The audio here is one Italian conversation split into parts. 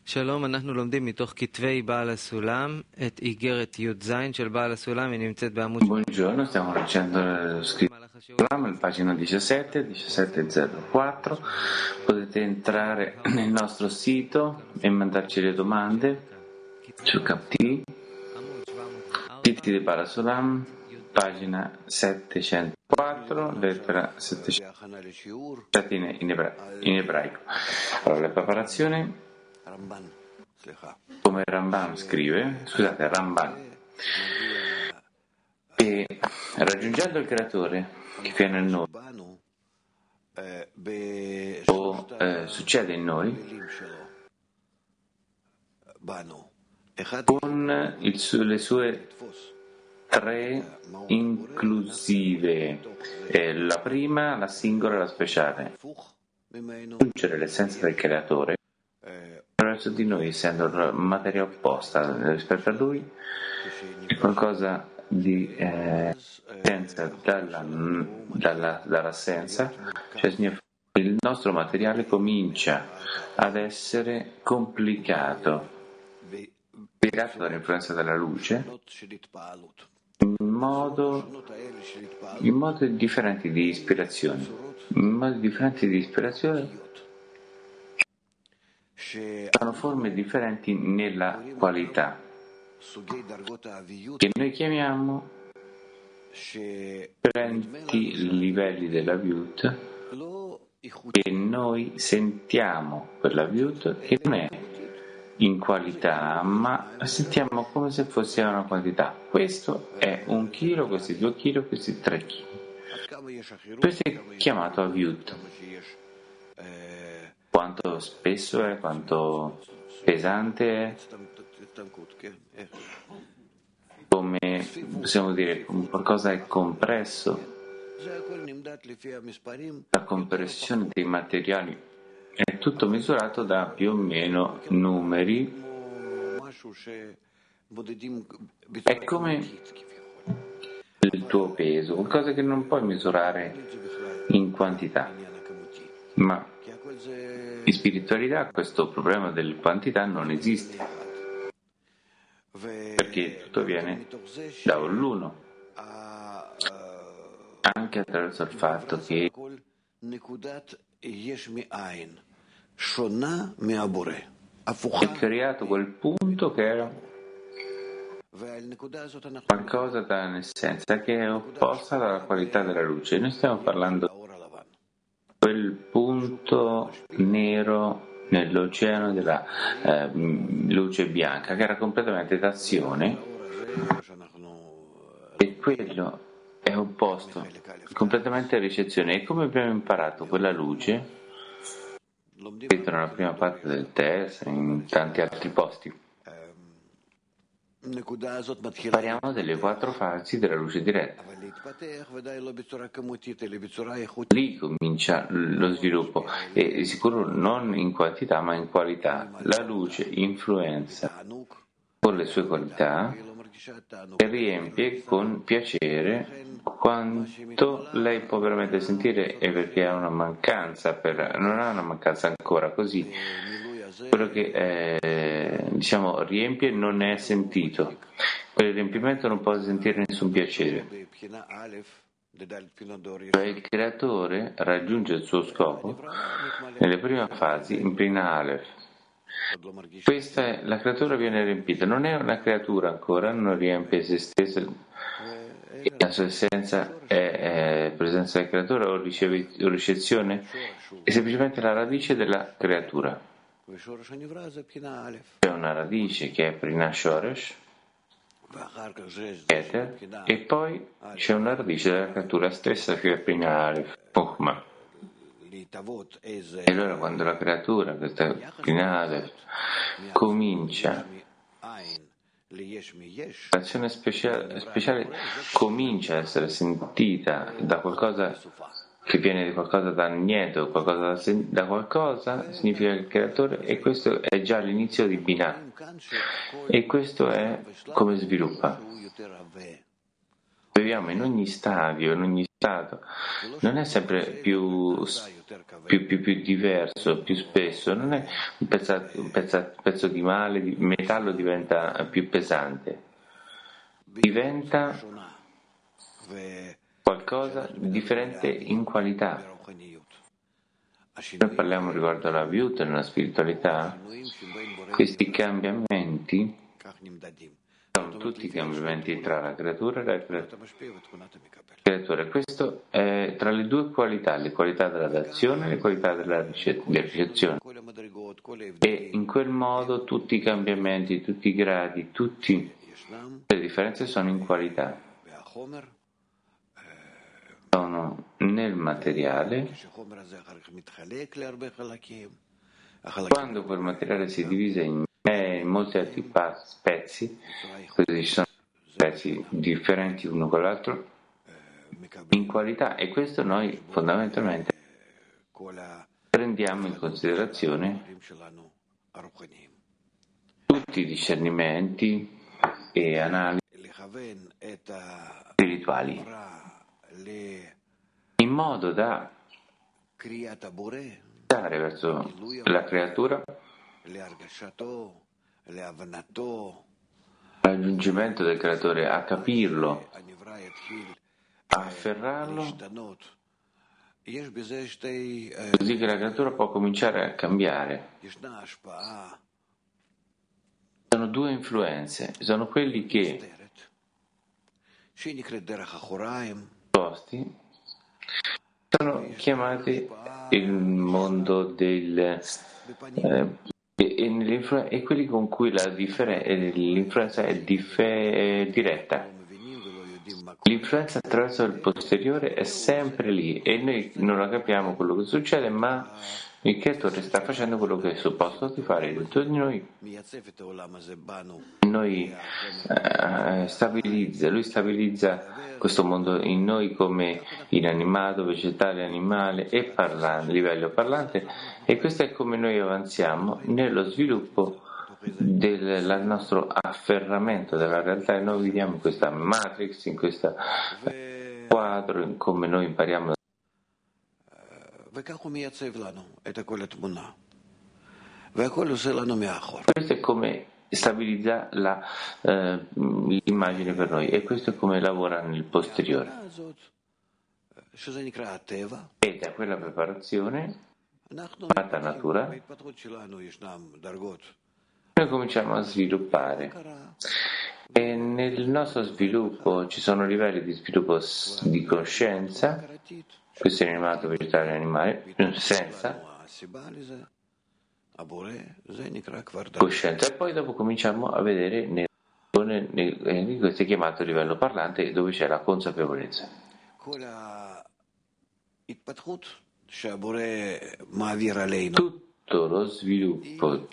שלום, אנחנו לומדים מתוך כתבי בעל הסולם את איגרת י"ז של בעל הסולם, היא נמצאת בעמוד... Buongiorno, stiamo leggendo lo scritto Sulam, pagina 17, 1704. Potete entrare nel nostro sito e mandarci le domande su CapTV. Siti di Bala Sulam, pagina 704, lettera 700 in ebraico. Allora, la preparazione, come Ramban scrive, e raggiungendo il creatore che viene in noi o succede in noi con le sue tre inclusive, la prima, la singola e la speciale, raggiungere l'essenza del creatore attraverso di noi, essendo la materia opposta rispetto a lui, è qualcosa di senza dall'assenza, cioè il nostro materiale comincia ad essere complicato, spiegato dall'influenza della luce in modi differenti di ispirazione, hanno forme differenti nella qualità, che noi chiamiamo differenti livelli della Vyut, che noi sentiamo per la Vyut, che non è in qualità, ma sentiamo come se fosse una quantità. Questo è 1 chilo, questi 2 chili, questi 3 chili. Questo è chiamato Vyut. Quanto spesso è, quanto pesante è, come possiamo dire, qualcosa è compresso. La compressione dei materiali è tutto misurato da più o meno numeri. È come il tuo peso, qualcosa che non puoi misurare in quantità, ma in spiritualità questo problema della quantità non esiste, perché tutto viene dall'uno, anche attraverso il fatto che è creato quel punto che era qualcosa dall'essenza, che è opposta alla qualità della luce. Noi stiamo parlando di quel punto nero nell'oceano della luce bianca, che era completamente d'azione, e quello è opposto completamente a ricezione. E come abbiamo imparato quella luce, scritto nella prima parte del testo, in tanti altri posti, parliamo delle 4 fasi della luce diretta. Lì comincia lo sviluppo, e sicuro non in quantità ma in qualità. La luce influenza con le sue qualità e riempie con piacere quanto lei può veramente sentire, e perché ha una mancanza, non ha una mancanza ancora, così quello che riempie non è sentito. Quel riempimento non può sentire nessun piacere. Cioè il creatore raggiunge il suo scopo nelle prime fasi in Prina Aleph. Questa è la creatura, viene riempita, non è una creatura ancora, non riempie se stessa, la sua essenza è presenza del creatore o ricezione, è semplicemente la radice della creatura. C'è una radice che è Prina Shoresh, Keter, e poi c'è una radice della creatura stessa che è Prina Aleph, Chokhmah. E allora quando la creatura, questa Prina Aleph, comincia, l'azione speciale comincia a essere sentita da qualcosa che viene di qualcosa da niente, qualcosa da qualcosa, significa il creatore, e questo è già l'inizio di Binah, e questo è come sviluppa. Viviamo in ogni stadio, in ogni non è sempre più diverso, più spesso, non è un pezzo di metallo diventa più pesante, diventa qualcosa di differente in qualità. Noi parliamo riguardo alla Vyut, nella spiritualità, questi cambiamenti sono tutti cambiamenti tra la creatura e la creatura. Questo è tra le due qualità, le qualità della dazione e le qualità della ricezione. E in quel modo tutti i cambiamenti, tutti i gradi, tutte le differenze sono in qualità. Sono nel materiale. Quando quel materiale si divide in molti altri pezzi, così ci sono pezzi differenti uno con l'altro in qualità, e questo noi fondamentalmente prendiamo in considerazione tutti i discernimenti e analisi spirituali in modo da dare verso la creatura raggiungimento del creatore, a capirlo, a afferrarlo, così che la creatura può cominciare a cambiare. Sono due influenze, sono quelli che sono chiamati il mondo del e quelli con cui l'influenza è diretta. L'influenza attraverso il posteriore è sempre lì e noi non la capiamo quello che succede, ma il creatore sta facendo quello che è supposto di fare dentro di noi. Lui stabilizza questo mondo in noi come inanimato, vegetale, animale e livello parlante, e questo è come noi avanziamo nello sviluppo del nostro afferramento della realtà, e noi viviamo in questa matrix, in questo quadro, in come noi impariamo. Questo è come stabilizza l'immagine per noi, e questo è come lavora nel posteriore. E da quella preparazione fatta natura noi cominciamo a sviluppare, e nel nostro sviluppo ci sono livelli di sviluppo di coscienza, questo è animato, vegetale e animale, senza coscienza, e poi dopo cominciamo a vedere questo è chiamato livello parlante, dove c'è la consapevolezza. Tutto lo sviluppo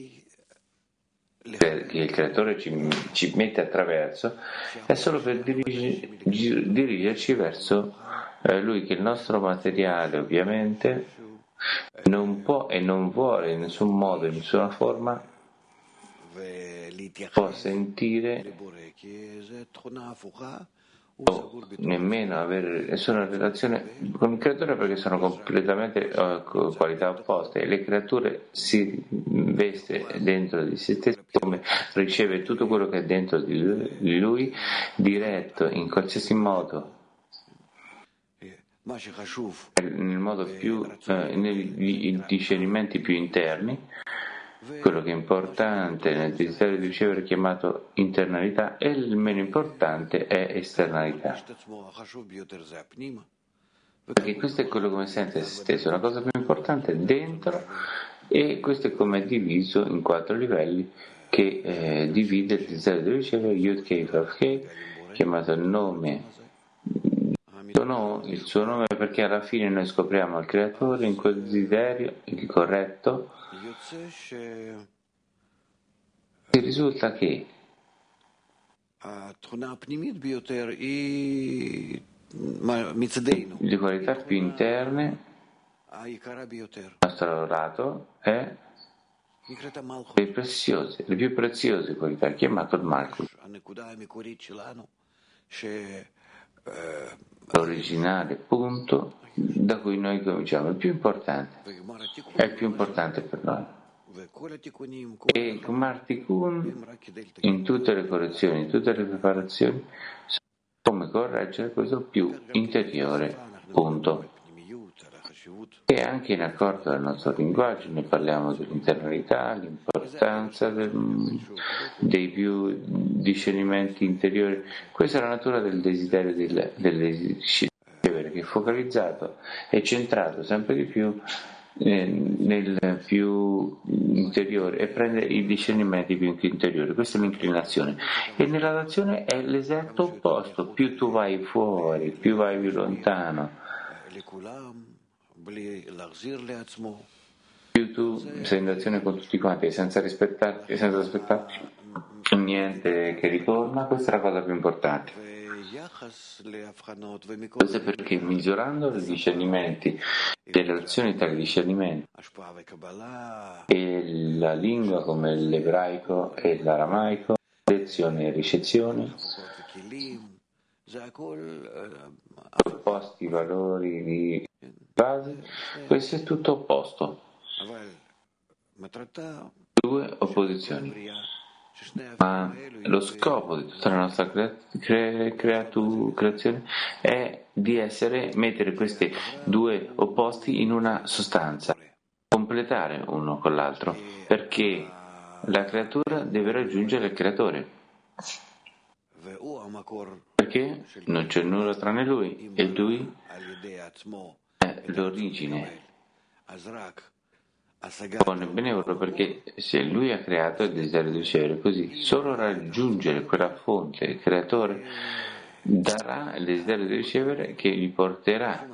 che il creatore ci mette attraverso è solo per dirigerci verso lui, che il nostro materiale ovviamente non può e non vuole in nessun modo, in nessuna forma può sentire o nemmeno avere nessuna relazione con il creatore, perché sono completamente qualità opposte, e le creature si veste dentro di se stesso, come riceve tutto quello che è dentro di lui diretto in qualsiasi modo, nel modo più nei discernimenti più interni. Quello che è importante nel desiderio di ricevere è chiamato internalità, e il meno importante è esternalità, perché questo è quello come sente se stesso, la cosa più importante è dentro, e questo è come è diviso in 4 livelli che divide il desiderio di ricevere Yud Kei Vav Kei, chiamato il nome, il suo nome, perché alla fine noi scopriamo il creatore in quel desiderio, il corretto. E risulta che le qualità più interne, il nostro lato, è le più preziose qualità, chiamato il Malchut. l'originale punto da cui noi cominciamo, è il più importante per noi. E Gmar Tikkun, in tutte le correzioni, in tutte le preparazioni, come correggere questo più interiore punto. E anche in accordo al nostro linguaggio ne parliamo dell'internalità, l'importanza dei più discernimenti interiori. Questa è la natura del desiderio del ricevere, che è focalizzato e centrato sempre di più nel più interiore e prende i discernimenti più interiori. Questa è l'inclinazione. E nella nazione è l'esatto opposto: più tu vai fuori, più vai più lontano, più tu sei in azione con tutti quanti senza aspettarti niente che ritorna. Questa è la cosa più importante. Questo è perché, misurando i discernimenti, le relazioni tra i discernimenti e la lingua come l'ebraico e l'aramaico, lezione e ricezione, opposti valori di base, questo è tutto opposto, due opposizioni. Ma lo scopo di tutta la nostra creazione è di mettere questi due opposti in una sostanza, completare uno con l'altro, perché la creatura deve raggiungere il creatore, perché non c'è nulla tranne lui e lui è l'origine. Buono e benevolo, perché se lui ha creato il desiderio di ricevere, così solo raggiungere quella fonte, il creatore darà il desiderio di ricevere che gli porterà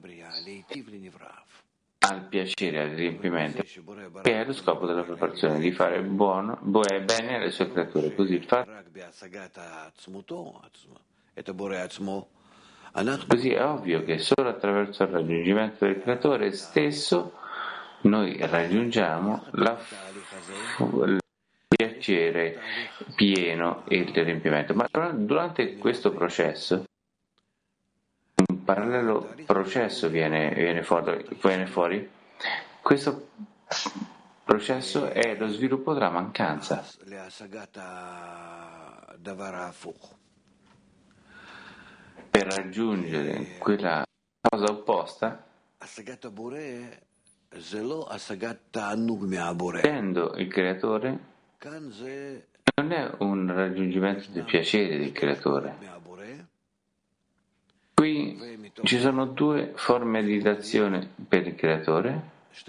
al piacere, al riempimento, che è lo scopo della preparazione, di fare bene alle sue creature. Così il fatto così è ovvio che solo attraverso il raggiungimento del creatore stesso noi raggiungiamo il piacere pieno e il riempimento. Ma durante questo processo un parallelo processo viene fuori. Questo processo è lo sviluppo della mancanza. Per raggiungere quella cosa opposta, essendo il creatore, non è un raggiungimento del piacere del creatore. Qui ci sono due forme di d'azione per il creatore,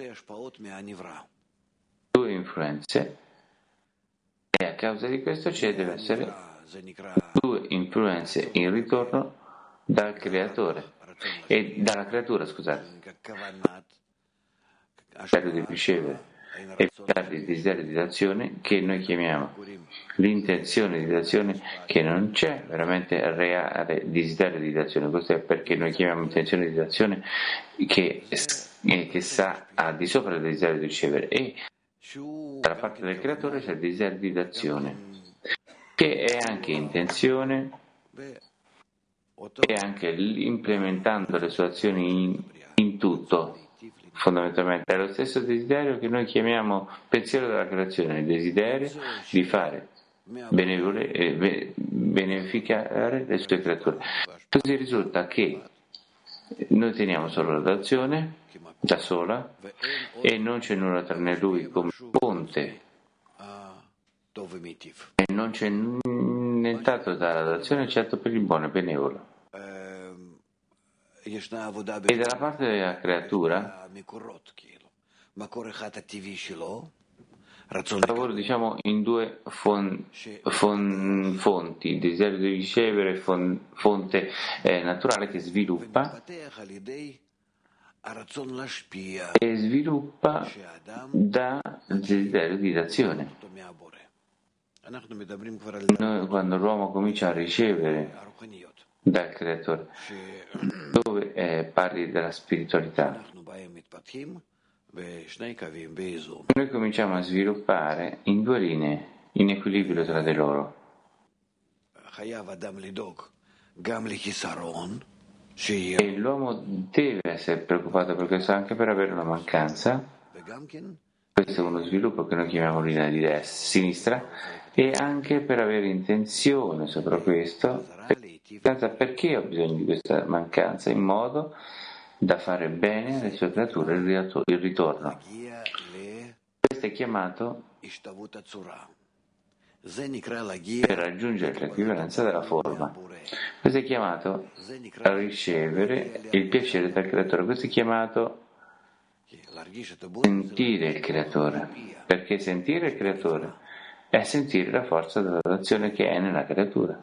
due influenze, e a causa di questo ci deve essere due influenze in ritorno dal creatore e dalla creatura, desiderio di ricevere e il desiderio di d'azione, che noi chiamiamo l'intenzione di d'azione, che non c'è veramente reale desiderio di d'azione. Questo è perché noi chiamiamo intenzione di d'azione che sta al di sopra del desiderio di ricevere, e dalla parte del creatore c'è il desiderio di d'azione, che è anche intenzione e anche implementando le sue azioni in tutto. Fondamentalmente è lo stesso desiderio che noi chiamiamo pensiero della creazione, il desiderio di fare beneficare le sue creature. Così risulta che noi teniamo solo l'azione da sola e non c'è nulla tranne lui come fonte, e non c'è nient'altro dall'azione eccetto per il buono e benevolo. E dalla parte della creatura lavoro, diciamo, in due fonti, il desiderio di ricevere, fonte naturale che sviluppa e sviluppa da desiderio di d'azione. Noi, quando l'uomo comincia a ricevere dal creatore, dove parli della spiritualità, noi cominciamo a sviluppare in due linee, in equilibrio tra di loro. E l'uomo deve essere preoccupato per questo, anche per avere una mancanza. Questo è uno sviluppo che noi chiamiamo linea di sinistra, e anche per avere intenzione sopra questo, perché ho bisogno di questa mancanza, in modo da fare bene alle sue creature il ritorno. Questo è chiamato per raggiungere l'equivalenza della forma. Questo è chiamato a ricevere il piacere dal creatore. Questo è chiamato sentire il creatore, perché sentire il creatore è sentire la forza della relazione che è nella creatura.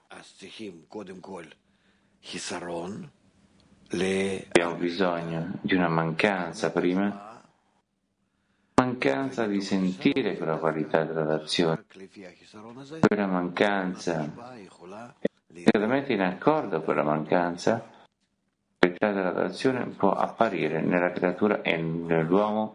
Abbiamo bisogno di una mancanza prima, mancanza di sentire quella qualità della relazione. Quella mancanza, esattamente in accordo con quella mancanza, la qualità della relazione può apparire nella creatura e nell'uomo.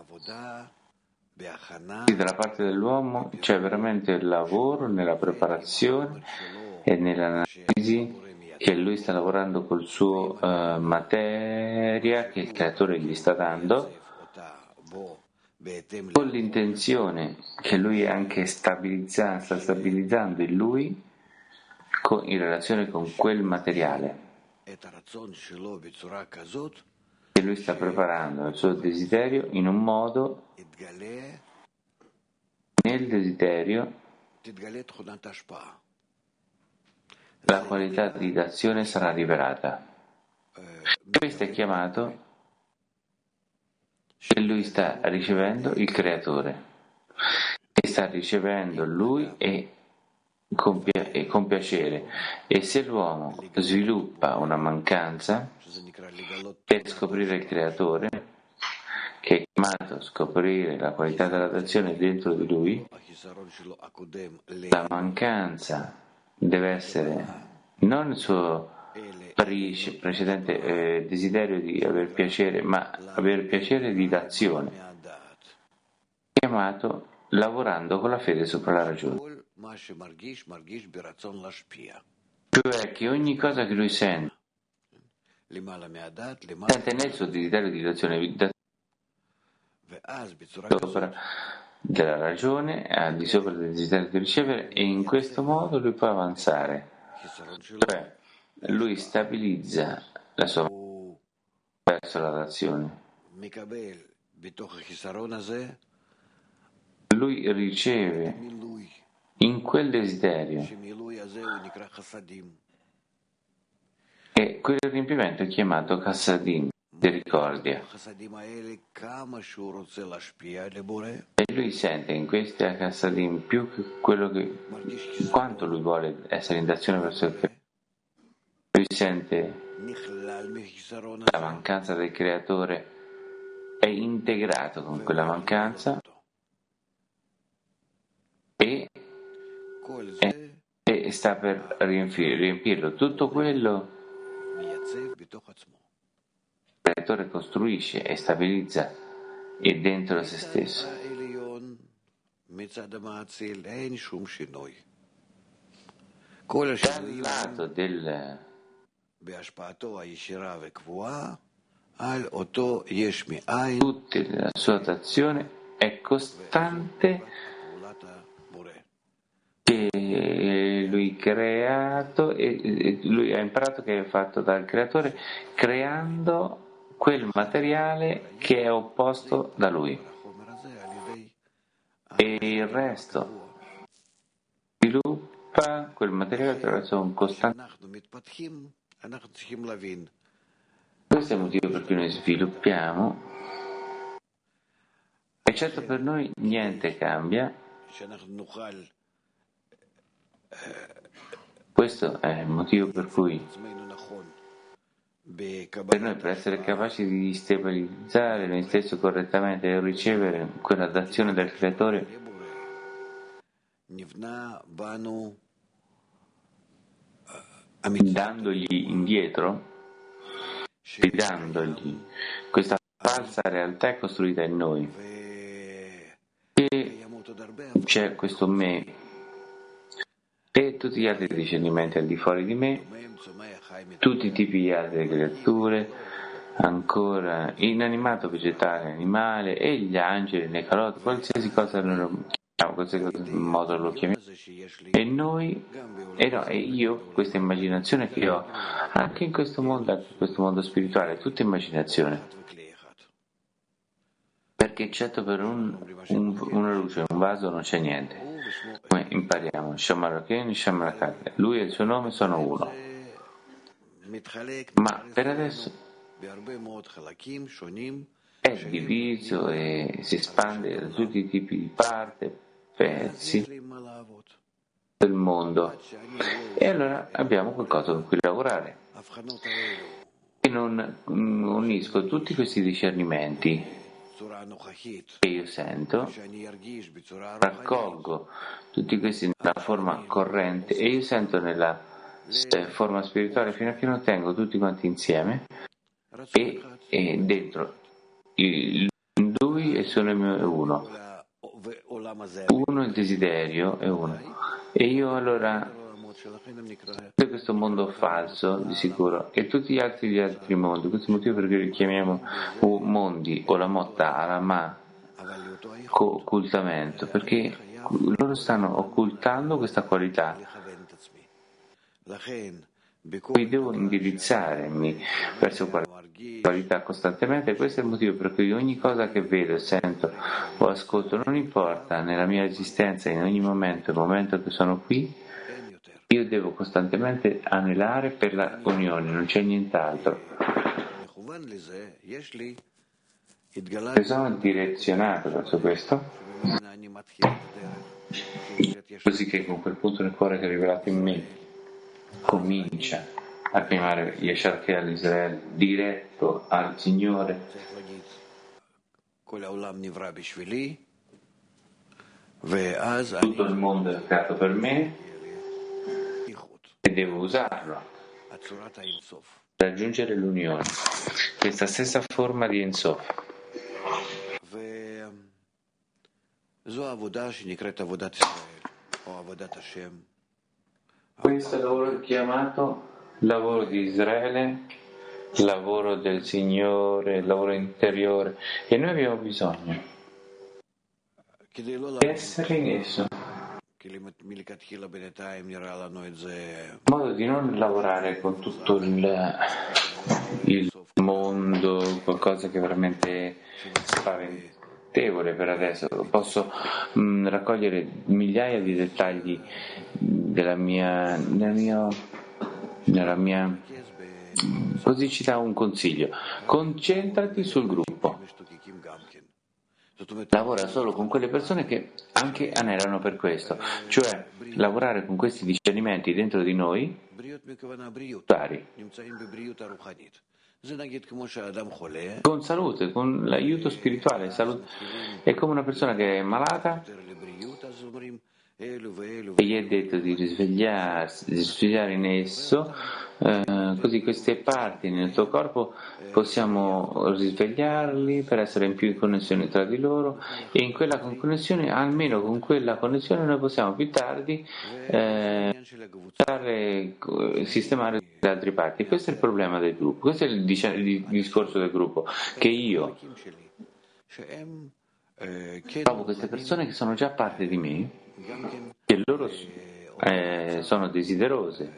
Dalla parte dell'uomo c'è veramente il lavoro nella preparazione e nell'analisi, che lui sta lavorando col suo materia che il creatore gli sta dando, con l'intenzione che lui anche sta stabilizzando in lui in relazione con quel materiale, che lui sta preparando il suo desiderio in un modo, nel desiderio la qualità di d'azione sarà rivelata. Questo è chiamato che lui sta ricevendo il creatore, che sta ricevendo lui e con piacere. E se l'uomo sviluppa una mancanza per scoprire il creatore, che è chiamato a scoprire la qualità della d'azione dentro di lui, la mancanza deve essere non il suo precedente desiderio di aver piacere, ma aver piacere di d'azione, chiamato lavorando con la fede sopra la ragione. Cioè che ogni cosa che lui sente nel suo desiderio di d'azione sopra della ragione, al di sopra del desiderio di ricevere, e in questo modo lui può avanzare. Cioè, lui stabilizza la sua verso la d'azione. Lui riceve in quel desiderio, e quel riempimento è chiamato Chassadim, misericordia. E lui sente in questi Chassadim più che quanto lui vuole essere in d'azione verso il creatore. Lui sente la mancanza del creatore, è integrato con quella mancanza e sta per riempirlo. Tutto quello il creatore costruisce e stabilizza è dentro se stesso. Dal lato del tutta la sua azione è costante, che lui creato, e lui ha imparato che è fatto dal creatore, creando quel materiale che è opposto da lui, e il resto sviluppa quel materiale attraverso un costante. Questo è il motivo per cui noi sviluppiamo, e certo per noi niente cambia. Questo è il motivo per cui per noi, per essere capaci di stabilizzare noi stessi correttamente e ricevere quella d'azione del creatore, dandogli indietro, ridandogli questa falsa realtà è costruita in noi, e c'è questo me e tutti gli altri discernimenti al di fuori di me tutti i tipi di altre creature, ancora inanimato, vegetale, animale, e gli angeli, le calotte, qualsiasi cosa noi lo chiamiamo, qualsiasi modo lo chiamiamo. E io, questa immaginazione che ho, anche in questo mondo spirituale, è tutta immaginazione. Perché eccetto per una luce, un vaso, non c'è niente. Come impariamo, Shamaraken, Shamarakat, lui e il suo nome sono uno. Ma per adesso è diviso e si espande da tutti i tipi di pezzi del mondo, e allora abbiamo qualcosa con cui lavorare, e non unisco tutti questi discernimenti che io sento, raccolgo tutti questi nella forma corrente, e io sento nella forma spirituale fino a che non tengo tutti quanti insieme, e dentro lui e sono uno, il desiderio è uno, e io allora questo mondo falso di sicuro e tutti gli altri mondi. Questo è il motivo per cui li chiamiamo mondi o la motta alama, occultamento, perché loro stanno occultando questa qualità. Qui devo indirizzarmi verso qualità costantemente. Questo è il motivo per cui ogni cosa che vedo, sento o ascolto, non importa nella mia esistenza, in ogni momento, il momento che sono qui, io devo costantemente anelare per la unione, non c'è nient'altro. Se sono direzionato verso questo, così che con quel punto nel cuore che è rivelato in me comincia a chiamare Yashar Keal Israele diretto al Signore, tutto il mondo è creato per me e devo usarlo per raggiungere l'unione, questa stessa forma di Ein Sof. Questo è il lavoro chiamato lavoro di Israele, lavoro del Signore, lavoro interiore, e noi abbiamo bisogno di essere in esso, in modo di non lavorare con tutto il mondo, qualcosa che è veramente spaventevole per adesso. Posso raccogliere migliaia di dettagli nella mia così ci dà un consiglio: concentrati sul gruppo, lavora solo con quelle persone che anche anelano per questo, cioè lavorare con questi discernimenti dentro di noi vari, con salute, con l'aiuto spirituale. È come una persona che è malata e gli è detto di risvegliare in esso, così queste parti nel tuo corpo possiamo risvegliarli per essere in più connessione tra di loro, e in quella connessione, almeno con quella connessione, noi possiamo più tardi sistemare le altre parti. Questo è il problema del gruppo, questo è il discorso del gruppo, che io trovo queste persone che sono già parte di me, che loro sono desiderose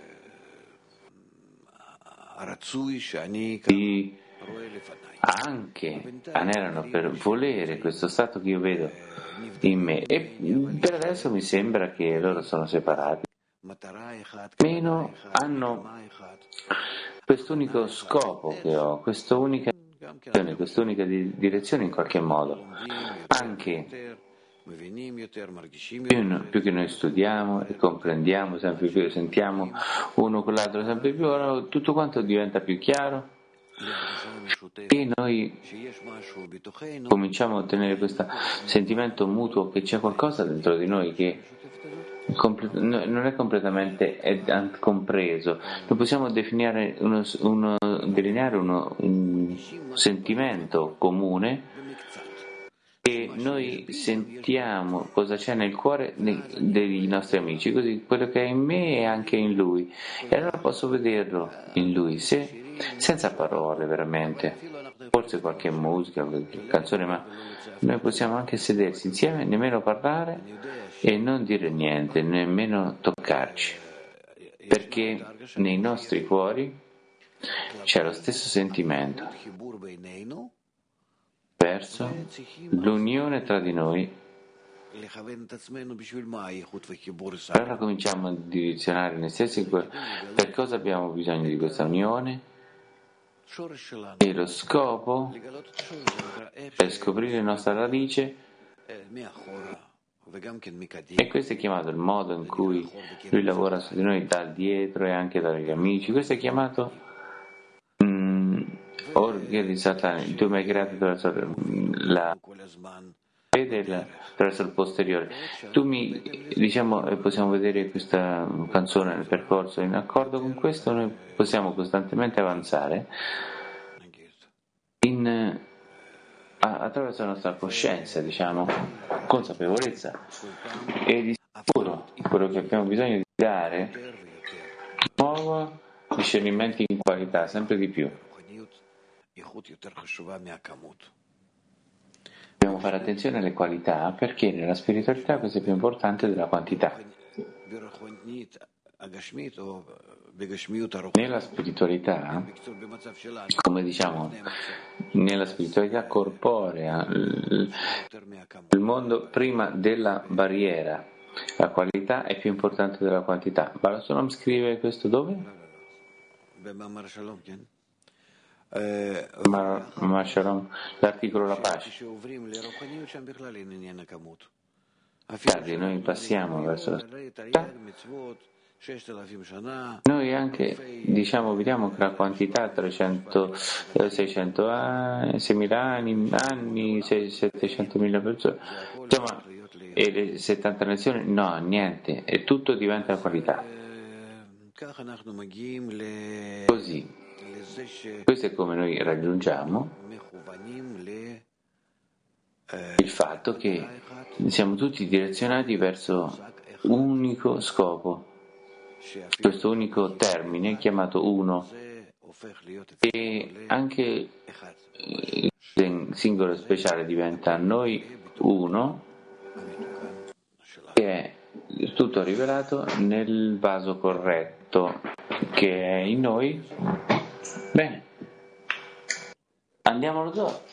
anche anelano per volere questo stato che io vedo in me, e per adesso mi sembra che loro sono separati, meno hanno quest'unico scopo che ho, quest'unica direzione in qualche modo. Anche più che noi studiamo e comprendiamo sempre più, sentiamo uno con l'altro sempre più, tutto quanto diventa più chiaro, e noi cominciamo a ottenere questo sentimento mutuo che c'è qualcosa dentro di noi che non è completamente compreso. Non possiamo delineare un sentimento comune e noi sentiamo cosa c'è nel cuore dei nostri amici, così quello che è in me è anche in lui, e allora posso vederlo in lui, senza parole veramente, forse qualche musica, qualche canzone, ma noi possiamo anche sedersi insieme, nemmeno parlare e non dire niente, nemmeno toccarci, perché nei nostri cuori c'è lo stesso sentimento verso l'unione tra di noi. Allora cominciamo a direzionare noi stessi per cosa abbiamo bisogno di questa unione, e lo scopo è scoprire la nostra radice, e questo è chiamato il modo in cui lui lavora su di noi dal dietro e anche dagli amici. Questo è chiamato orghe di Satana. Tu mi hai creato attraverso la fede attraverso il posteriore. Possiamo vedere questa canzone nel percorso. In accordo con questo noi possiamo costantemente avanzare attraverso la nostra coscienza, consapevolezza, e di sicuro quello che abbiamo bisogno di dare nuovo discernimenti in qualità, sempre di più. Dobbiamo fare attenzione alle qualità, perché nella spiritualità questo è più importante della quantità. Nella spiritualità, come diciamo, nella spiritualità corporea, il mondo prima della barriera, la qualità è più importante della quantità. Baal HaSulam scrive questo dove? Ma Shalom, l'articolo La Pace. Noi passiamo verso la spiritualità. Noi anche vediamo che la quantità 300, 600 anni, 6.000 anni, 700.000 persone, insomma, e le 70 nazioni, no, niente, e tutto diventa qualità. Così, questo è come noi raggiungiamo il fatto che siamo tutti direzionati verso un unico scopo, questo unico termine chiamato uno, e anche il singolo speciale diventa noi uno, che è tutto rivelato nel vaso corretto che è in noi. Bene, andiamo allo Zohar.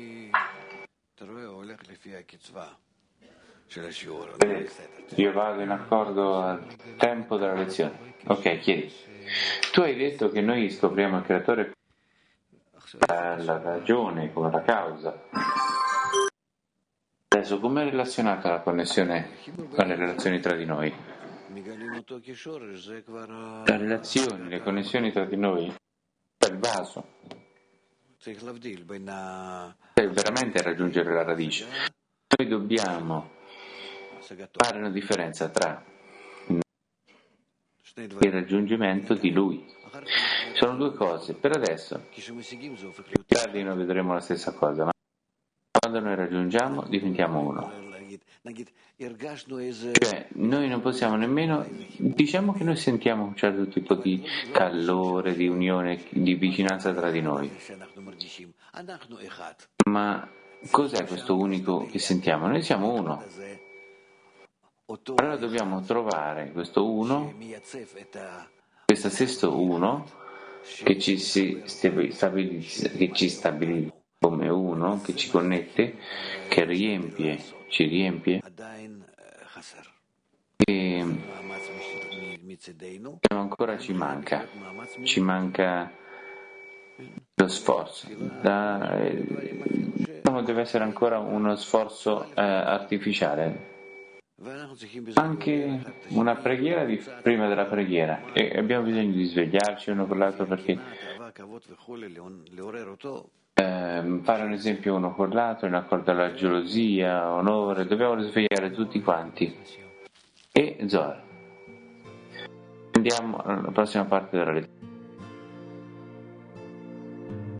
Io vado in accordo al tempo della lezione. Ok, chiedi. Tu hai detto che noi scopriamo il creatore come la ragione, come la causa. Adesso, come è relazionata la connessione con le relazioni tra di noi? La relazione, le connessioni tra di noi è il vaso. Per veramente raggiungere la radice, noi dobbiamo fare una differenza tra il raggiungimento di lui. Sono due cose. Per adesso, più tardi noi vedremo la stessa cosa, ma quando noi raggiungiamo diventiamo uno. Cioè, noi non possiamo nemmeno, diciamo che noi sentiamo un certo tipo di calore, di unione, di vicinanza tra di noi. Ma cos'è questo unico che sentiamo? Noi siamo uno. Allora dobbiamo trovare questo uno, questo stesso uno che ci stabilizza come uno, che ci connette, che ci riempie, e ancora ci manca lo sforzo. Deve essere ancora uno sforzo artificiale, anche una preghiera prima della preghiera, e abbiamo bisogno di svegliarci uno con l'altro, perché fare un esempio uno con l'altro in accordo alla gelosia, onore, dobbiamo svegliare tutti quanti. E Zohar, andiamo alla prossima parte della lezione.